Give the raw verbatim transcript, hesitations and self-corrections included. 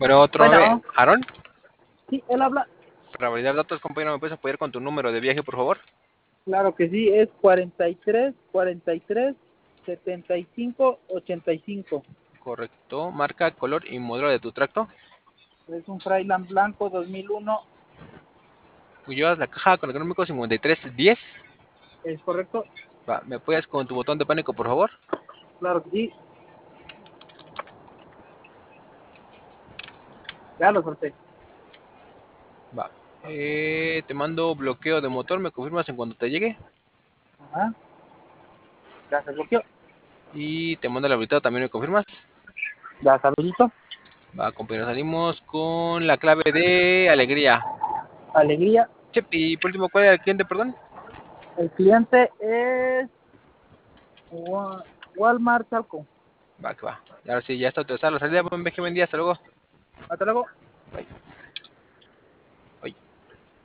Bueno, otro vez. Bueno, ¿Aarón? sí, él habla. Para validar datos, compañero, ¿me puedes apoyar con tu número de viaje, por favor? Claro que sí, es cuarenta y tres, cuarenta y tres, setenta y cinco, ochenta y cinco. Correcto. Marca, color y modelo de tu tracto. Es un Freiland blanco dos mil uno. Llevas la caja con económico cincuenta y tres diez. ¿Es correcto? Va, ¿me apoyas con tu botón de pánico, por favor? Claro que sí. Ya lo solté. Va. Eh, te mando bloqueo de motor, ¿me confirmas en cuanto te llegue? Ajá. Ya se bloqueó. Y te mando el habilitado, ¿también me confirmas? Ya está listo. Va, compañero, salimos con la clave de alegría. Alegría. Chep, y por último, ¿cuál era el cliente, perdón? El cliente es Walmart Chalco. Va, que va. Ahora sí, ya está autorizada la salida. Buen viaje, buen día, hasta luego. Hasta luego. Bye.